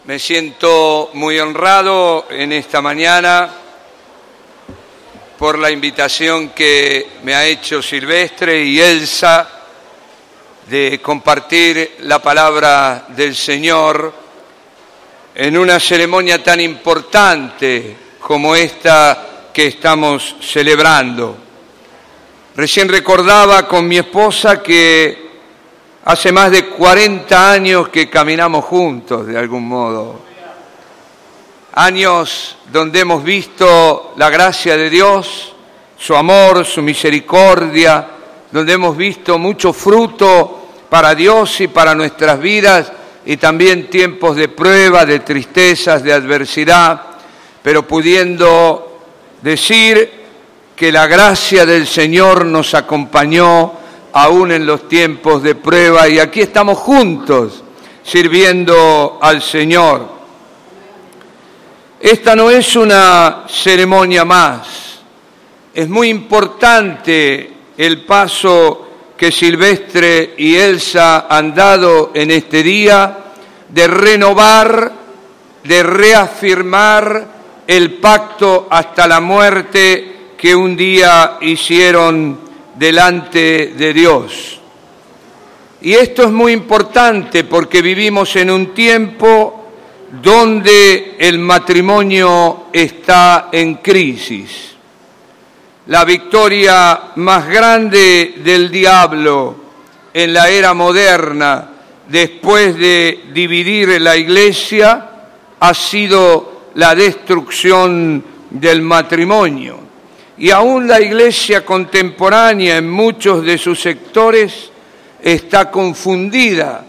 Me siento muy honrado en esta mañana por la invitación que me ha hecho Silvestre y Elsa de compartir la palabra del Señor en una ceremonia tan importante como esta que estamos celebrando. Recién recordaba con mi esposa que hace más de 40 años que caminamos juntos, de algún modo. Años donde hemos visto la gracia de Dios, su amor, su misericordia, donde hemos visto mucho fruto para Dios y para nuestras vidas, y también tiempos de prueba, de tristezas, de adversidad, pero pudiendo decir que la gracia del Señor nos acompañó aún en los tiempos de prueba, y aquí estamos juntos sirviendo al Señor. Esta no es una ceremonia más, es muy importante el paso que Silvestre y Elsa han dado en este día de renovar, de reafirmar el pacto hasta la muerte que un día hicieron delante de Dios. Y esto es muy importante porque vivimos en un tiempo donde el matrimonio está en crisis. La victoria más grande del diablo en la era moderna, después de dividir la Iglesia, ha sido la destrucción del matrimonio. Y aún la Iglesia contemporánea en muchos de sus sectores está confundida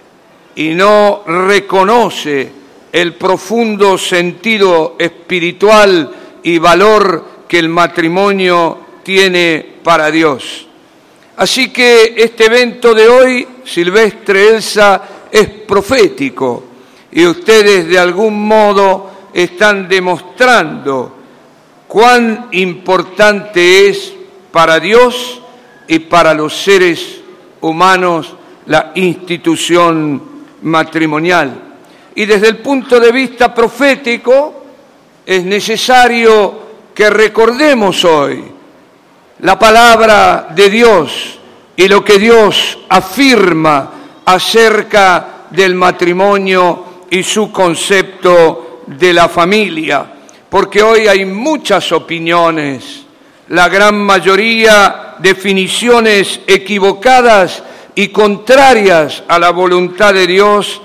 y no reconoce el profundo sentido espiritual y valor que el matrimonio tiene para Dios. Así que este evento de hoy, Silvestre, Elsa, es profético y ustedes de algún modo están demostrando cuán importante es para Dios y para los seres humanos la institución matrimonial. Y desde el punto de vista profético es necesario que recordemos hoy la palabra de Dios y lo que Dios afirma acerca del matrimonio y su concepto de la familia. Porque hoy hay muchas opiniones, la gran mayoría definiciones equivocadas y contrarias a la voluntad de Dios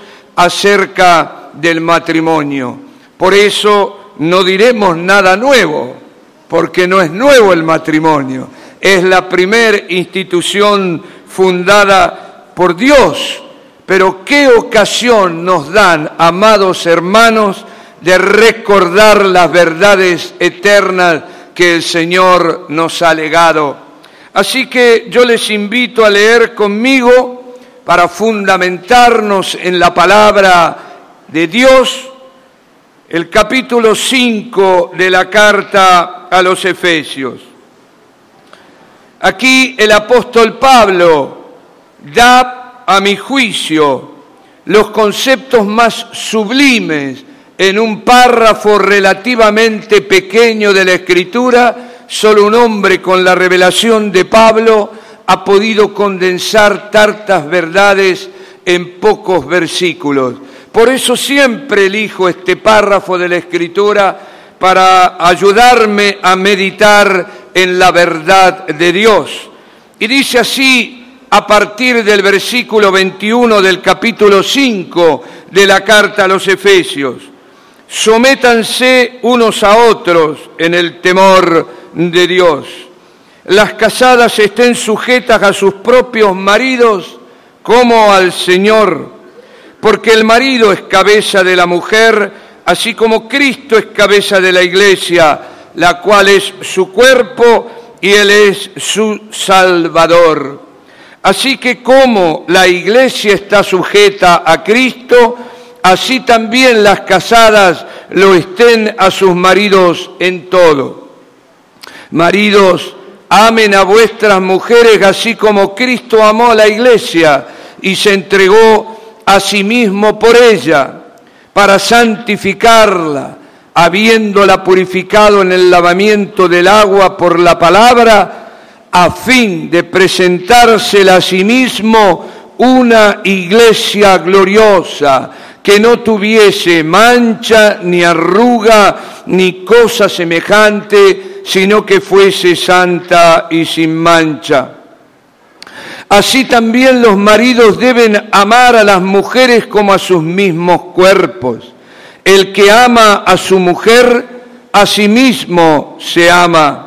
acerca del matrimonio. Por eso no diremos nada nuevo, porque no es nuevo el matrimonio. Es la primera institución fundada por Dios. Pero ¿qué ocasión nos dan, amados hermanos, de recordar las verdades eternas que el Señor nos ha legado? Así que yo les invito a leer conmigo para fundamentarnos en la palabra de Dios, el capítulo 5 de la carta a los Efesios. Aquí el apóstol Pablo da, a mi juicio, los conceptos más sublimes en un párrafo relativamente pequeño de la Escritura. Solo un hombre con la revelación de Pablo ha podido condensar tantas verdades en pocos versículos. Por eso siempre elijo este párrafo de la Escritura para ayudarme a meditar en la verdad de Dios. Y dice así a partir del versículo 21 del capítulo 5 de la carta a los Efesios: sométanse unos a otros en el temor de Dios. Las casadas estén sujetas a sus propios maridos como al Señor, porque el marido es cabeza de la mujer, así como Cristo es cabeza de la Iglesia, la cual es su cuerpo y Él es su Salvador. Así que como la Iglesia está sujeta a Cristo, así también las casadas lo estén a sus maridos en todo. Maridos, amen a vuestras mujeres así como Cristo amó a la Iglesia y se entregó a sí mismo por ella, para santificarla, habiéndola purificado en el lavamiento del agua por la palabra, a fin de presentársela a sí mismo una iglesia gloriosa, que no tuviese mancha, ni arruga, ni cosa semejante, sino que fuese santa y sin mancha. Así también los maridos deben amar a las mujeres como a sus mismos cuerpos. El que ama a su mujer, a sí mismo se ama.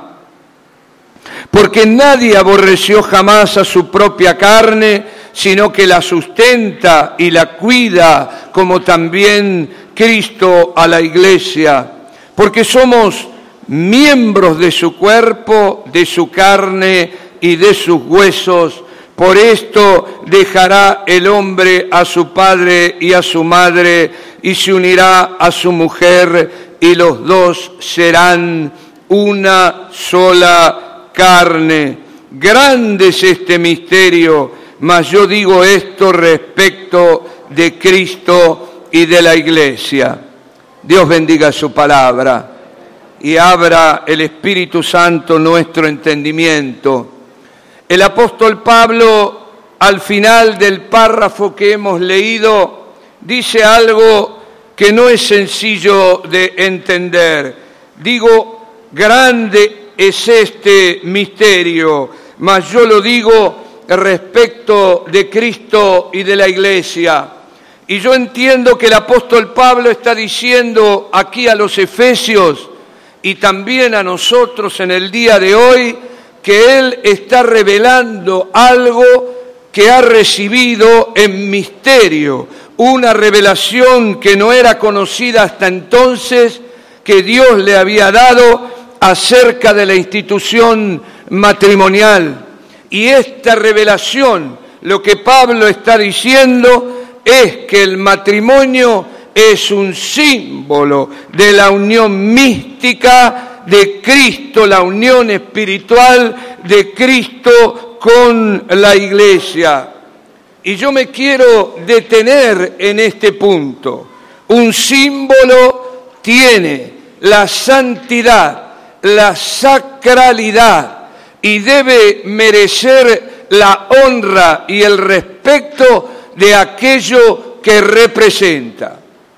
Porque nadie aborreció jamás a su propia carne, sino que la sustenta y la cuida, como también Cristo a la iglesia. Porque somos miembros de su cuerpo, de su carne y de sus huesos. Por esto dejará el hombre a su padre y a su madre, y se unirá a su mujer, y los dos serán una sola carne. Grande es este misterio, mas yo digo esto respecto de Cristo y de la Iglesia. Dios bendiga su palabra y abra el Espíritu Santo nuestro entendimiento. El apóstol Pablo, al final del párrafo que hemos leído, dice algo que no es sencillo de entender. Digo, grande es este misterio, mas yo lo digo respecto de Cristo y de la Iglesia. Y yo entiendo que el apóstol Pablo está diciendo aquí a los efesios y también a nosotros en el día de hoy, que él está revelando algo que ha recibido en misterio, una revelación que no era conocida hasta entonces, que Dios le había dado acerca de la institución matrimonial. Y esta revelación, lo que Pablo está diciendo es que el matrimonio es un símbolo de la unión mística de Cristo, la unión espiritual de Cristo con la Iglesia. Y yo me quiero detener en este punto. Un símbolo tiene la santidad, la sacralidad y debe merecer la honra y el respeto de aquello que representa.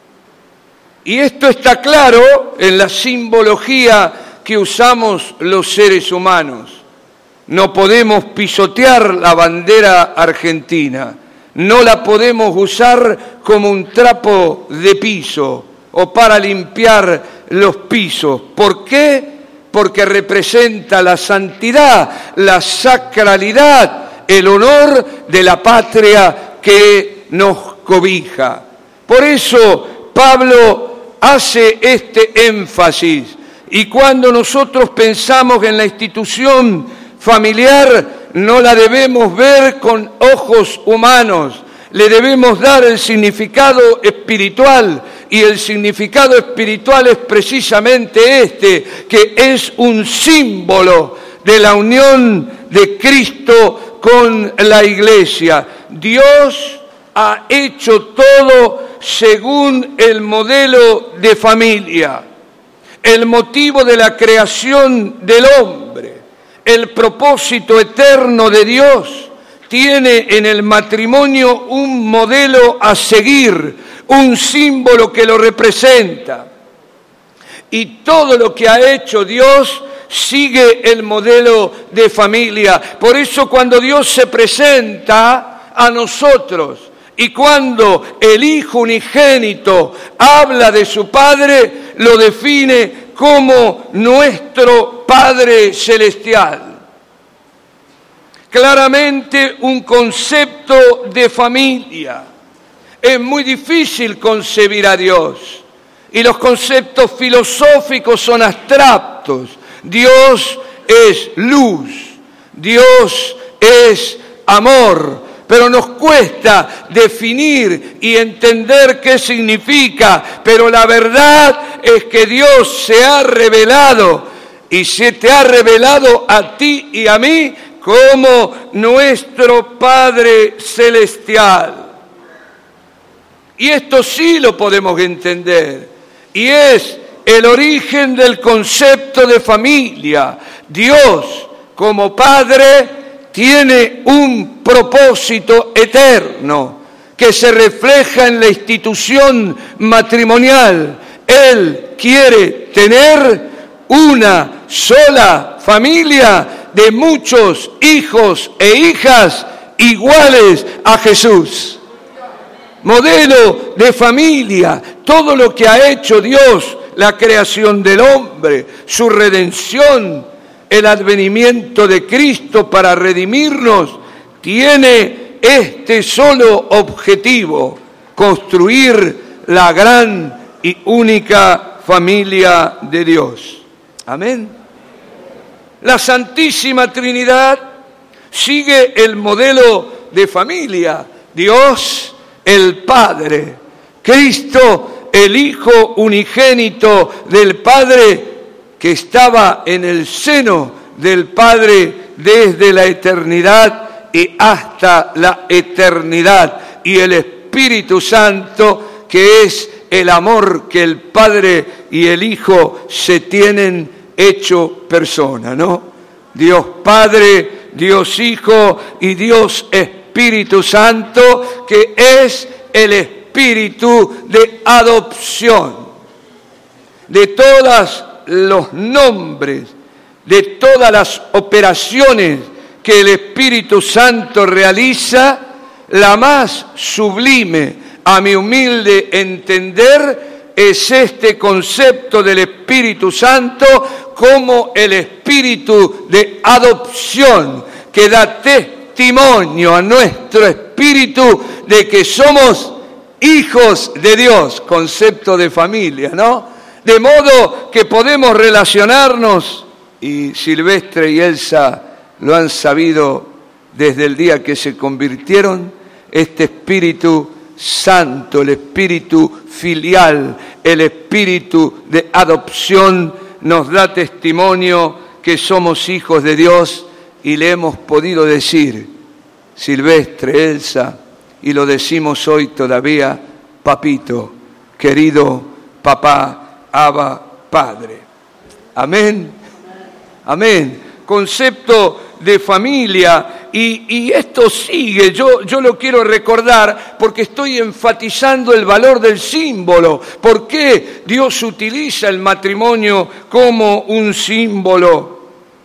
Y esto está claro en la simbología que usamos los seres humanos. No podemos pisotear la bandera argentina, no la podemos usar como un trapo de piso o para limpiar los pisos. ¿Por qué? Porque representa la santidad, la sacralidad, el honor de la patria que nos cobija. Por eso Pablo hace este énfasis, y cuando nosotros pensamos en la institución familiar, no la debemos ver con ojos humanos, le debemos dar el significado espiritual, y el significado espiritual es precisamente este, que es un símbolo de la unión de Cristo con la Iglesia. Dios ha hecho todo según el modelo de familia, el motivo de la creación del hombre, el propósito eterno de Dios. Tiene en el matrimonio un modelo a seguir, un símbolo que lo representa. Y todo lo que ha hecho Dios sigue el modelo de familia. Por eso cuando Dios se presenta a nosotros, y cuando el Hijo unigénito habla de su Padre, lo define como nuestro Padre celestial. Claramente un concepto de familia. Es muy difícil concebir a Dios y los conceptos filosóficos son abstractos. Dios es luz, Dios es amor. Pero nos cuesta definir y entender qué significa. Pero la verdad es que Dios se ha revelado y se te ha revelado a ti y a mí como nuestro Padre celestial. Y esto sí lo podemos entender. Y es el origen del concepto de familia. Dios, como Padre, tiene un propósito eterno que se refleja en la institución matrimonial. Él quiere tener una sola familia de muchos hijos e hijas iguales a Jesús. Modelo de familia, todo lo que ha hecho Dios, la creación del hombre, su redención, el advenimiento de Cristo para redimirnos, tiene este solo objetivo: construir la gran y única familia de Dios. Amén. La Santísima Trinidad sigue el modelo de familia. Dios, el Padre, Cristo, el Hijo unigénito del Padre, que estaba en el seno del Padre desde la eternidad y hasta la eternidad, y el Espíritu Santo, que es el amor que el Padre y el Hijo se tienen hecho persona, ¿no? Dios Padre, Dios Hijo y Dios Espíritu Santo, que es el espíritu de adopción. De todos los nombres, de todas las operaciones que el Espíritu Santo realiza, la más sublime, a mi humilde entender, es este concepto del Espíritu Santo como el espíritu de adopción, que da testimonio a nuestro espíritu de que somos hijos de Dios, concepto de familia, ¿no? De modo que podemos relacionarnos, y Silvestre y Elsa lo han sabido desde el día que se convirtieron, este Espíritu Santo, el espíritu filial, el espíritu de adopción, nos da testimonio que somos hijos de Dios, y le hemos podido decir, Silvestre, Elsa, y lo decimos hoy todavía, papito, querido papá, Abba, Padre. Amén, amén. Concepto de familia. Y esto sigue, yo lo quiero recordar porque estoy enfatizando el valor del símbolo. ¿Por qué Dios utiliza el matrimonio como un símbolo?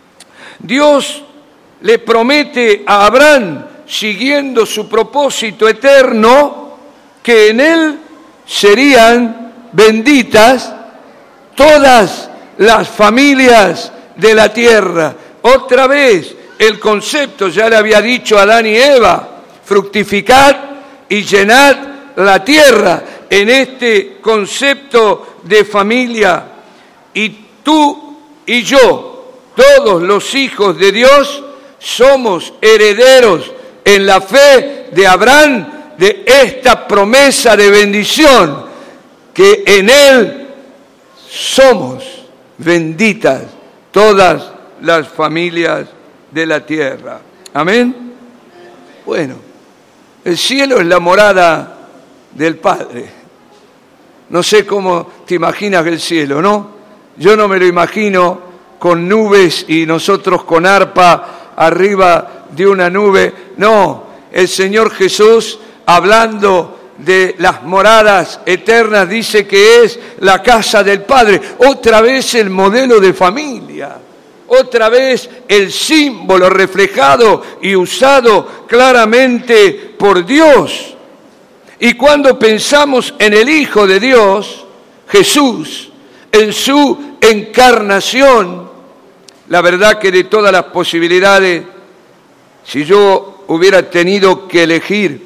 Dios le promete a Abraham, siguiendo su propósito eterno, que en él serían benditas todas las familias de la tierra. Otra vez, el concepto, ya le había dicho a Adán y Eva, fructificad y llenad la tierra, en este concepto de familia. Y tú y yo, todos los hijos de Dios, somos herederos en la fe de Abraham de esta promesa de bendición, que en él somos benditas todas las familias de la tierra. Amén. Bueno, el cielo es la morada del Padre. No sé cómo te imaginas el cielo, ¿no? Yo no me lo imagino con nubes y nosotros con arpa arriba de una nube. No, el Señor Jesús, hablando de las moradas eternas, dice que es la casa del Padre. Otra vez el modelo de familia. Otra vez el símbolo reflejado y usado claramente por Dios. Y cuando pensamos en el Hijo de Dios, Jesús, en su encarnación, la verdad que de todas las posibilidades, si yo hubiera tenido que elegir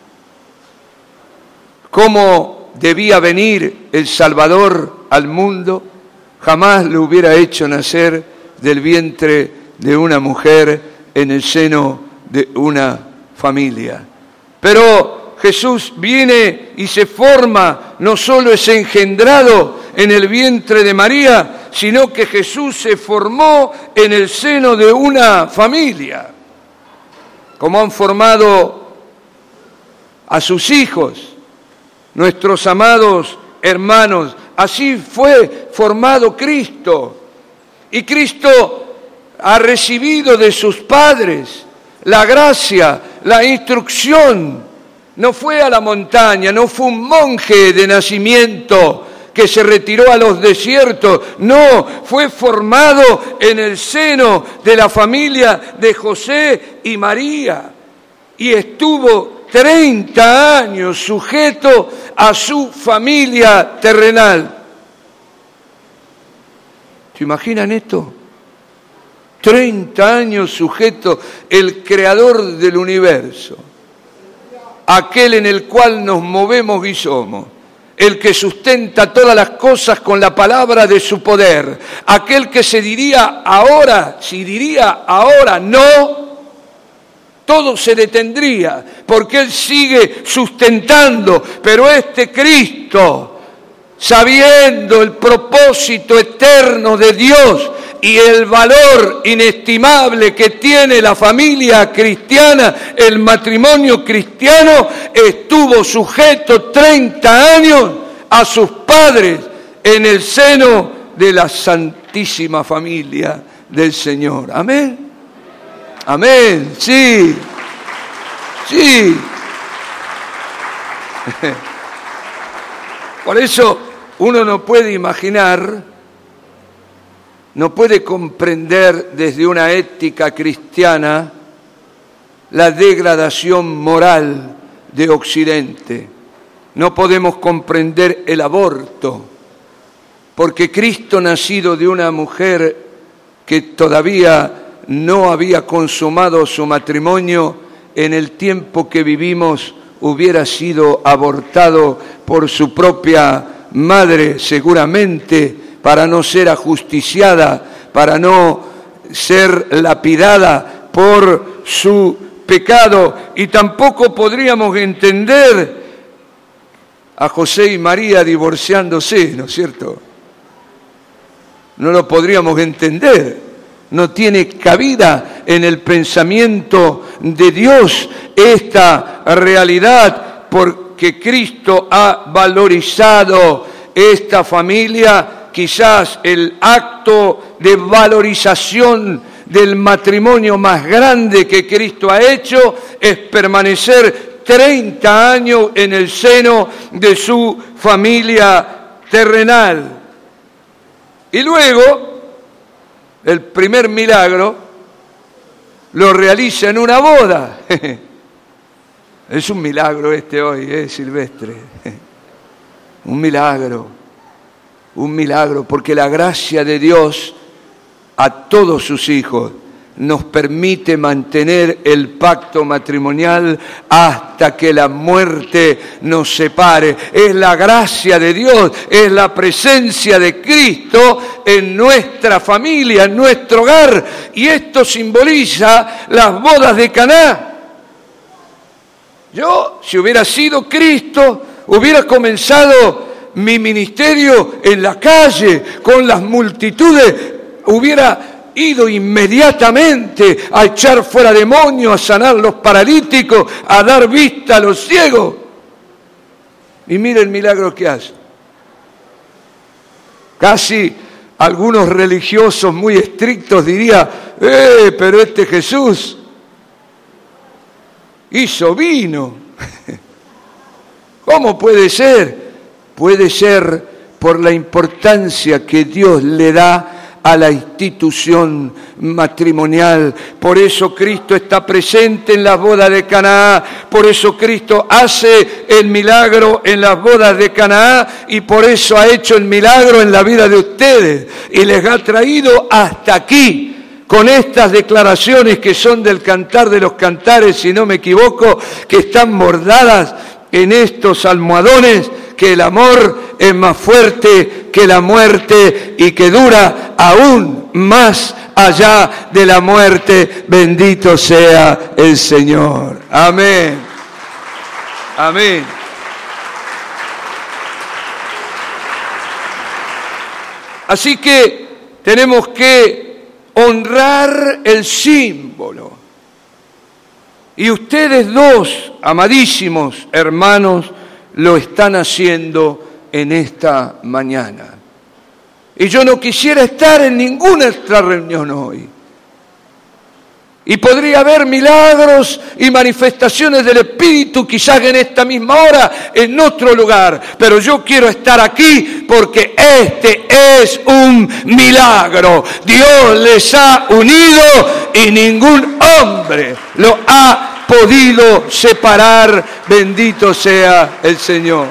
cómo debía venir el Salvador al mundo, jamás lo hubiera hecho nacer del vientre de una mujer en el seno de una familia. Pero Jesús viene y se forma, no solo es engendrado en el vientre de María, sino que Jesús se formó en el seno de una familia, como han formado a sus hijos. Nuestros amados hermanos, así fue formado Cristo. Y Cristo ha recibido de sus padres la gracia, la instrucción. No fue a la montaña, no fue un monje de nacimiento que se retiró a los desiertos. No, fue formado en el seno de la familia de José y María. Y estuvo 30 años sujeto a su familia terrenal. ¿Se imaginan esto? 30 años sujeto el creador del universo, aquel en el cual nos movemos y somos, el que sustenta todas las cosas con la palabra de su poder, aquel que si diría ahora no, todo se detendría, porque Él sigue sustentando, pero este Cristo, sabiendo el propósito eterno de Dios y el valor inestimable que tiene la familia cristiana, el matrimonio cristiano, estuvo sujeto 30 años a sus padres en el seno de la santísima familia del Señor. Amén. Amén, sí, sí. Por eso uno no puede imaginar, no puede comprender desde una ética cristiana la degradación moral de Occidente. No podemos comprender el aborto, porque Cristo, nacido de una mujer que todavía no había consumado su matrimonio, en el tiempo que vivimos hubiera sido abortado por su propia madre, seguramente, para no ser ajusticiada, para no ser lapidada por su pecado. Y tampoco podríamos entender a José y María divorciándose, ¿no es cierto? No lo podríamos entender. No tiene cabida en el pensamiento de Dios esta realidad, porque Cristo ha valorizado esta familia. Quizás el acto de valorización del matrimonio más grande que Cristo ha hecho es permanecer 30 años en el seno de su familia terrenal. Y luego, el primer milagro lo realiza en una boda. Es un milagro hoy, Silvestre. Un milagro, porque la gracia de Dios a todos sus hijos nos permite mantener el pacto matrimonial hasta que la muerte nos separe. Es la gracia de Dios, es la presencia de Cristo en nuestra familia, en nuestro hogar. Y esto simboliza las bodas de Caná. Yo, si hubiera sido Cristo, hubiera comenzado mi ministerio en la calle, con las multitudes, hubiera ido inmediatamente a echar fuera demonios, a sanar los paralíticos, a dar vista a los ciegos. Y mire el milagro que hace. Casi algunos religiosos muy estrictos dirían, pero este Jesús hizo vino. ¿Cómo puede ser? Puede ser por la importancia que Dios le da a la institución matrimonial. Por eso Cristo está presente en las bodas de Caná, por eso Cristo hace el milagro en las bodas de Caná y por eso ha hecho el milagro en la vida de ustedes y les ha traído hasta aquí con estas declaraciones que son del Cantar de los Cantares, si no me equivoco, que están bordadas en estos almohadones, que el amor es más fuerte que la muerte y que dura aún más allá de la muerte. Bendito sea el Señor. Amén. Amén. Así que tenemos que honrar el símbolo. Y ustedes dos, amadísimos hermanos, lo están haciendo en esta mañana. Y yo no quisiera estar en ninguna otra reunión hoy. Y podría haber milagros y manifestaciones del Espíritu quizás en esta misma hora, en otro lugar. Pero yo quiero estar aquí porque este es un milagro. Dios les ha unido y ningún hombre lo ha podido separar. Bendito sea el Señor.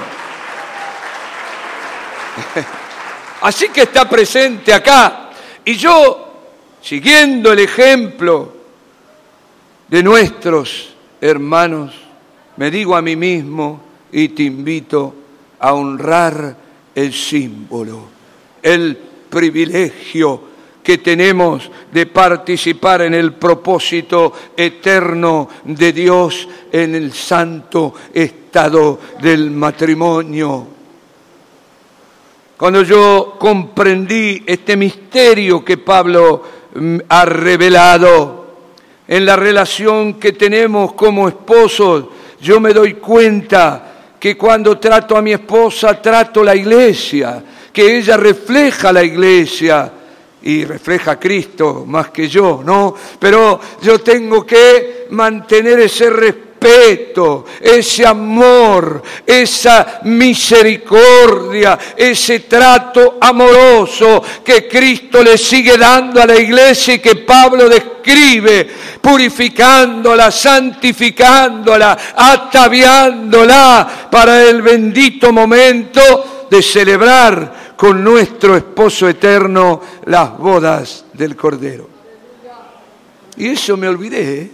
Así que está presente acá. Y yo, siguiendo el ejemplo de nuestros hermanos, me digo a mí mismo y te invito a honrar el símbolo, el privilegio que tenemos de participar en el propósito eterno de Dios en el santo estado del matrimonio. Cuando yo comprendí este misterio que Pablo ha revelado, en la relación que tenemos como esposos, yo me doy cuenta que cuando trato a mi esposa, trato la iglesia, que ella refleja la iglesia y refleja a Cristo más que yo, ¿no? Pero yo tengo que mantener ese respeto, ese amor, esa misericordia, ese trato amoroso que Cristo le sigue dando a la iglesia y que Pablo describe, purificándola, santificándola, ataviándola para el bendito momento de celebrar con nuestro esposo eterno las bodas del Cordero. Y eso me olvidé,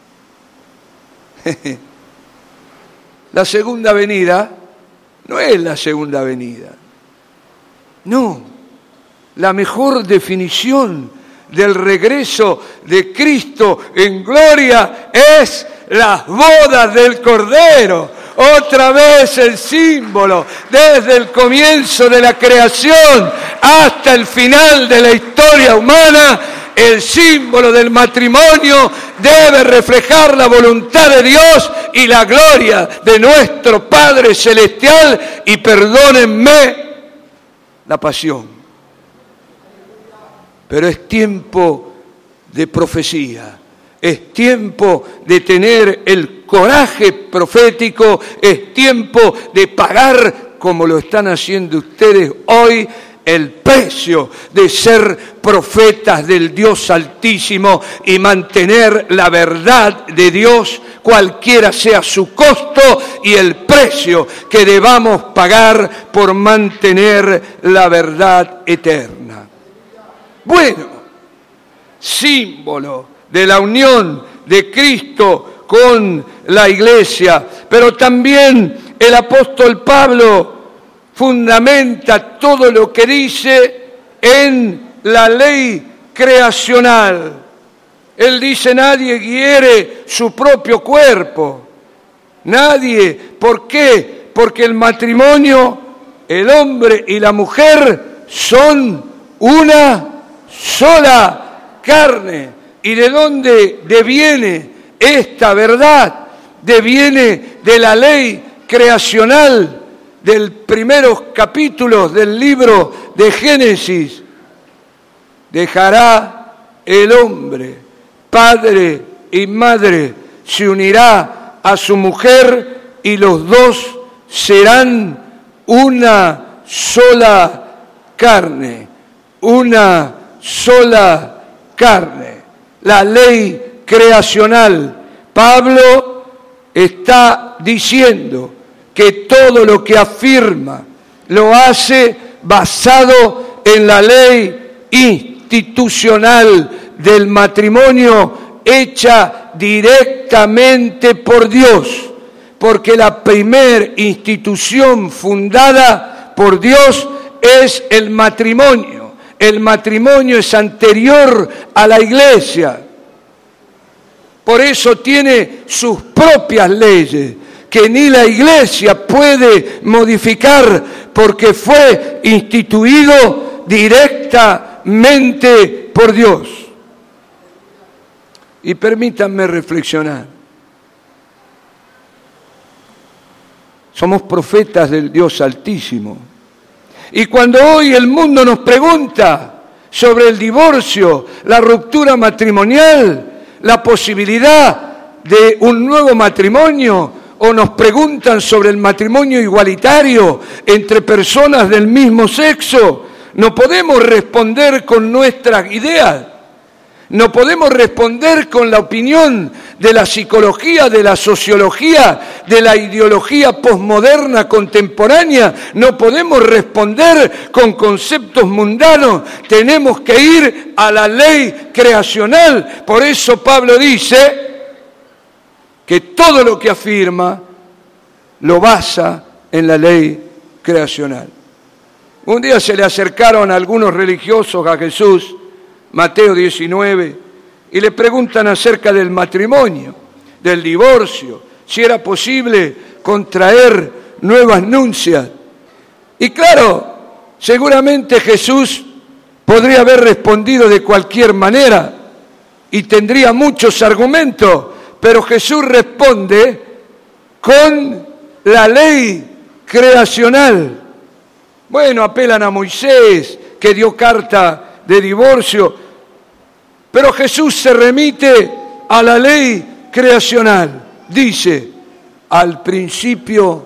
La segunda venida no es la segunda venida. No, la mejor definición del regreso de Cristo en gloria es las bodas del Cordero. Otra vez el símbolo, desde el comienzo de la creación hasta el final de la historia humana, el símbolo del matrimonio debe reflejar la voluntad de Dios y la gloria de nuestro Padre Celestial, y perdónenme la pasión. Pero es tiempo de profecía, es tiempo de tener el coraje profético, es tiempo de pagar, como lo están haciendo ustedes hoy, el precio de ser profetas del Dios Altísimo y mantener la verdad de Dios, cualquiera sea su costo y el precio que debamos pagar por mantener la verdad eterna. Bueno, símbolo de la unión de Cristo con la iglesia, pero también el apóstol Pablo fundamenta todo lo que dice en la ley creacional. Él dice: nadie hiere su propio cuerpo. Nadie. ¿Por qué? Porque el matrimonio, el hombre y la mujer son una sola carne. ¿Y de dónde deviene esta verdad? Deviene de la ley creacional del primeros capítulos del libro de Génesis. Dejará el hombre padre y madre, se unirá a su mujer y los dos serán una sola carne, una sola carne. La ley creacional. Pablo está diciendo que todo lo que afirma lo hace basado en la ley institucional del matrimonio hecha directamente por Dios, porque la primer institución fundada por Dios es el matrimonio. El matrimonio es anterior a la iglesia. Por eso tiene sus propias leyes, que ni la iglesia puede modificar, porque fue instituido directamente por Dios. Y permítanme reflexionar. Somos profetas del Dios Altísimo. Y cuando hoy el mundo nos pregunta sobre el divorcio, la ruptura matrimonial, la posibilidad de un nuevo matrimonio, o nos preguntan sobre el matrimonio igualitario entre personas del mismo sexo, no podemos responder con nuestras ideas, no podemos responder con la opinión de la psicología, de la sociología, de la ideología posmoderna contemporánea, no podemos responder con conceptos mundanos, tenemos que ir a la ley creacional. Por eso Pablo dice que todo lo que afirma lo basa en la ley creacional. Un día se le acercaron algunos religiosos a Jesús, Mateo 19, y le preguntan acerca del matrimonio, del divorcio, si era posible contraer nuevas nupcias. Y claro, seguramente Jesús podría haber respondido de cualquier manera y tendría muchos argumentos, pero Jesús responde con la ley creacional. Bueno, apelan a Moisés, que dio carta de divorcio, pero Jesús se remite a la ley creacional. Dice, al principio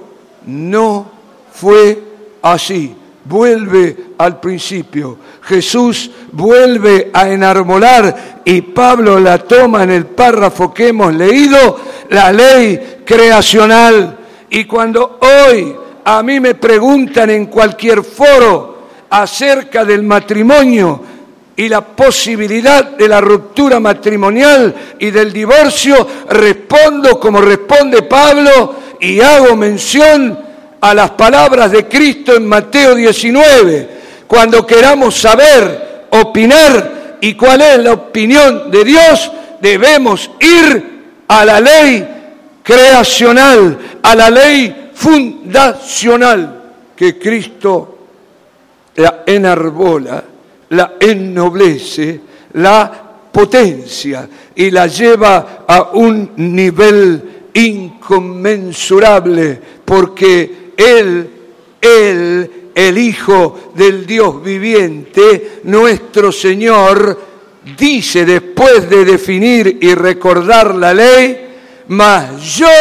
no fue así. Vuelve al principio. Jesús vuelve a enarbolar, y Pablo la toma en el párrafo que hemos leído, la ley creacional. Y cuando hoy a mí me preguntan en cualquier foro acerca del matrimonio y la posibilidad de la ruptura matrimonial y del divorcio, respondo como responde Pablo y hago mención a las palabras de Cristo en Mateo 19. Cuando queramos saber, opinar y cuál es la opinión de Dios, debemos ir a la ley creacional, a la ley fundacional que Cristo la enarbola, la ennoblece, la potencia y la lleva a un nivel inconmensurable, porque Él, el Hijo del Dios viviente, nuestro Señor, dice después de definir y recordar la ley, mas yo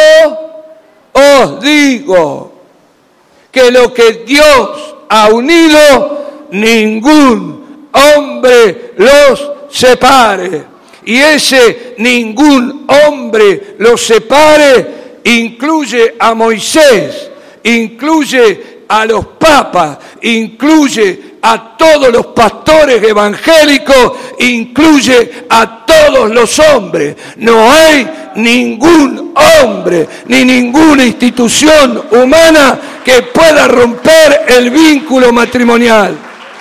os digo que lo que Dios ha unido, ningún hombre los separe. Y ese ningún hombre los separe incluye a Moisés, incluye a los papas, incluye a todos los pastores evangélicos, incluye a todos los hombres. No hay ningún hombre ni ninguna institución humana que pueda romper el vínculo matrimonial,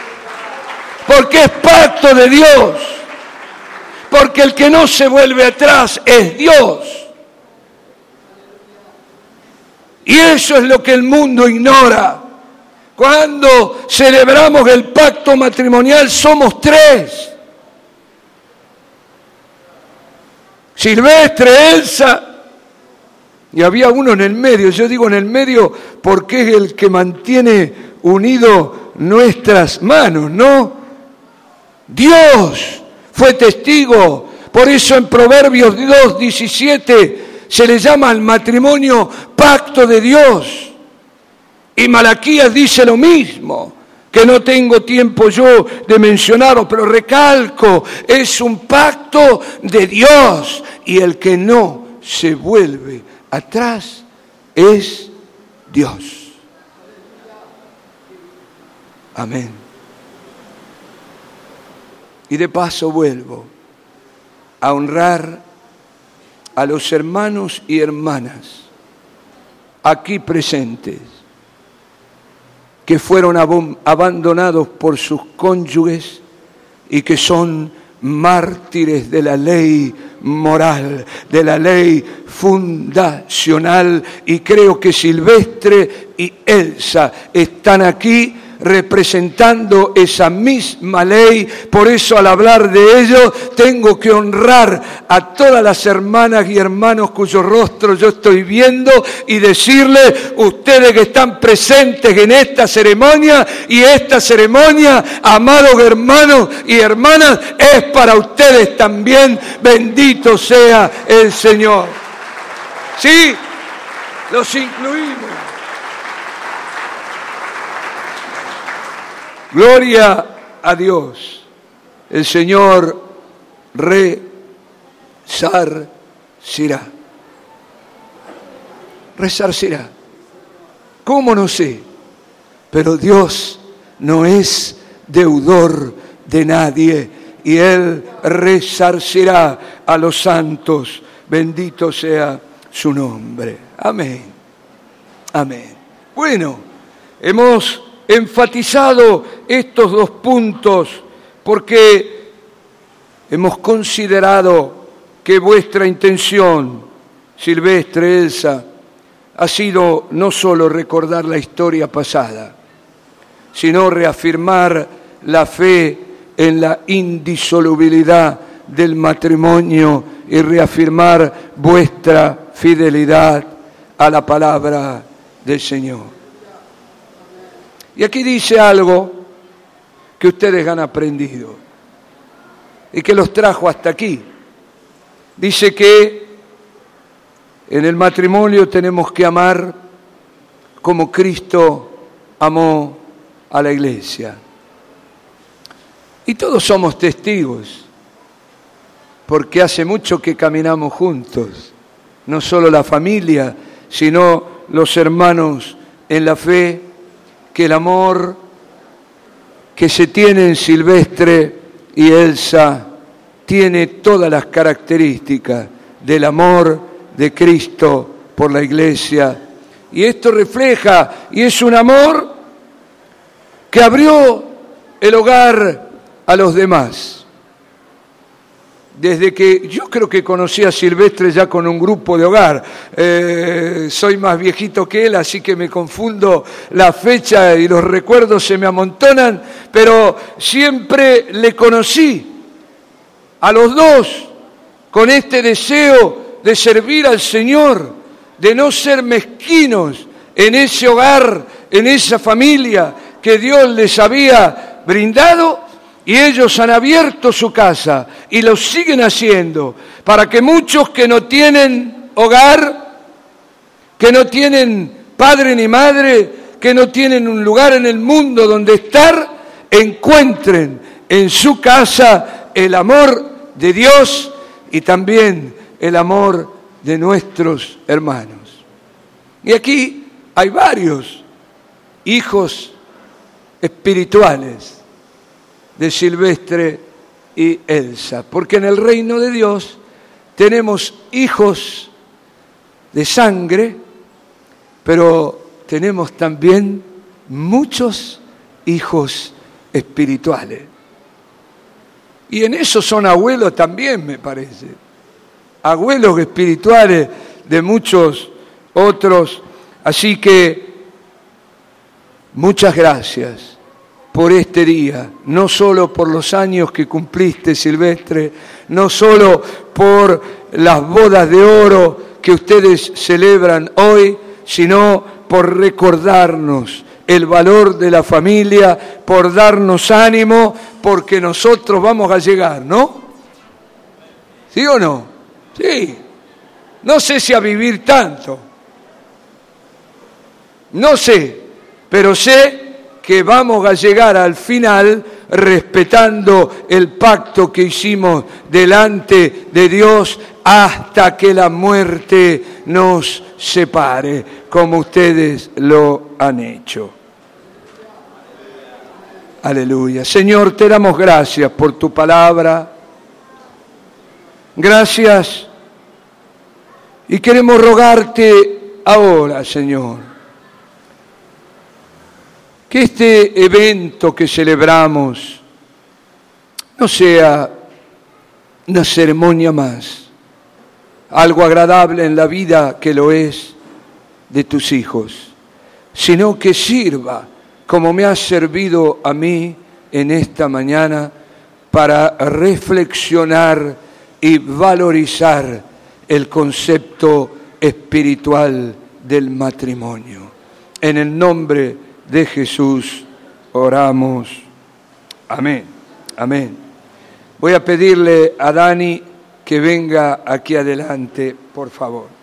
porque es pacto de Dios, porque el que no se vuelve atrás es Dios. Y eso es lo que el mundo ignora. Cuando celebramos el pacto matrimonial somos tres: Silvestre, Elsa, y había uno en el medio. Yo digo en el medio porque es el que mantiene unido nuestras manos, ¿no? Dios fue testigo. Por eso en Proverbios 2:17 se le llama al matrimonio pacto de Dios. Y Malaquías dice lo mismo, que no tengo tiempo yo de mencionarlo, pero recalco, es un pacto de Dios. Y el que no se vuelve atrás es Dios. Amén. Y de paso vuelvo a honrar a los hermanos y hermanas aquí presentes que fueron abandonados por sus cónyuges y que son mártires de la ley moral, de la ley fundacional. Y creo que Silvestre y Elsa están aquí representando esa misma ley. Por eso, al hablar de ello, tengo que honrar a todas las hermanas y hermanos cuyos rostros yo estoy viendo y decirles: ustedes que están presentes en esta ceremonia, y esta ceremonia, amados hermanos y hermanas, es para ustedes también. Bendito sea el Señor. Sí, los incluimos. Gloria a Dios. El Señor resarcirá. Resarcirá. ¿Cómo? No sé. Pero Dios no es deudor de nadie, y Él resarcirá a los santos. Bendito sea su nombre. Amén. Amén. Bueno, hemos enfatizado estos dos puntos porque hemos considerado que vuestra intención, Silvestre, Elsa, ha sido no solo recordar la historia pasada, sino reafirmar la fe en la indisolubilidad del matrimonio y reafirmar vuestra fidelidad a la palabra del Señor. Y aquí dice algo que ustedes han aprendido y que los trajo hasta aquí. Dice que en el matrimonio tenemos que amar como Cristo amó a la iglesia. Y todos somos testigos, porque hace mucho que caminamos juntos, no solo la familia, sino los hermanos en la fe, que el amor que se tiene en Silvestre y Elsa tiene todas las características del amor de Cristo por la iglesia. Y esto refleja, y es un amor que abrió el hogar a los demás. Desde que yo creo que conocí a Silvestre ya con un grupo de hogar. Soy más viejito que él, así que me confundo la fecha y los recuerdos se me amontonan, pero siempre le conocí a los dos con este deseo de servir al Señor, de no ser mezquinos en ese hogar, en esa familia que Dios les había brindado. Y ellos han abierto su casa y lo siguen haciendo para que muchos que no tienen hogar, que no tienen padre ni madre, que no tienen un lugar en el mundo donde estar, encuentren en su casa el amor de Dios y también el amor de nuestros hermanos. Y aquí hay varios hijos espirituales de Silvestre y Elsa, porque en el reino de Dios tenemos hijos de sangre, pero tenemos también muchos hijos espirituales. Y en eso son abuelos también, me parece. Abuelos espirituales de muchos otros. Así que muchas gracias por este día, no solo por los años que cumpliste, Silvestre, no solo por las bodas de oro que ustedes celebran hoy, sino por recordarnos el valor de la familia, por darnos ánimo, porque nosotros vamos a llegar, ¿no? ¿Sí o no? Sí. No sé si a vivir tanto, no sé, pero sé que vamos a llegar al final respetando el pacto que hicimos delante de Dios hasta que la muerte nos separe, como ustedes lo han hecho. Aleluya. Señor, te damos gracias por tu palabra. Gracias. Y queremos rogarte ahora, Señor, que este evento que celebramos no sea una ceremonia más, algo agradable en la vida que lo es de tus hijos, sino que sirva como me ha servido a mí en esta mañana para reflexionar y valorizar el concepto espiritual del matrimonio. En el nombre de Jesús oramos. Amén. Amén. Voy a pedirle a Dani que venga aquí adelante, por favor.